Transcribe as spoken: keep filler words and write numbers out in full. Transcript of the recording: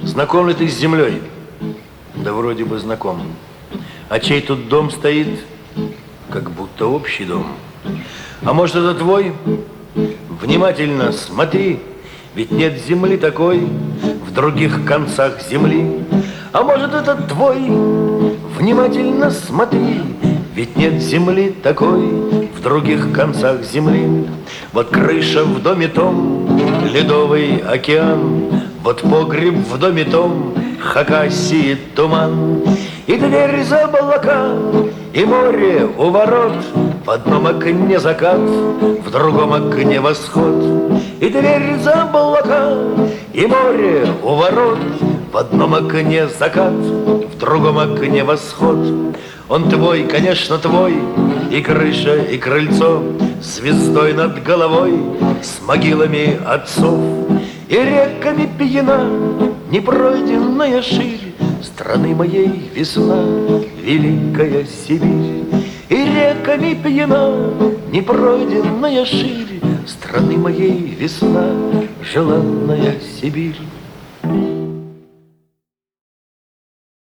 Знаком ли ты с землей? Да вроде бы знаком. А чей тут дом стоит? Как будто общий дом. А может, это твой? Внимательно смотри, ведь нет земли такой в других концах земли. А может, это твой? Внимательно смотри, ведь нет земли такой в других концах земли. Вот крыша в доме том, ледовый океан, вот погреб в доме том, Хакасии туман. И дверь за облака, и море у ворот, в одном окне закат, в другом окне восход. И дверь за облака, и море у ворот, в одном окне закат, в другом окне восход. Он твой, конечно, твой, и крыша, и крыльцо, звездой над головой, с могилами отцов. И реками пьяна непройденная ширь страны моей весна, великая Сибирь. И реками пьяна непройденная ширь страны моей весна, желанная Сибирь.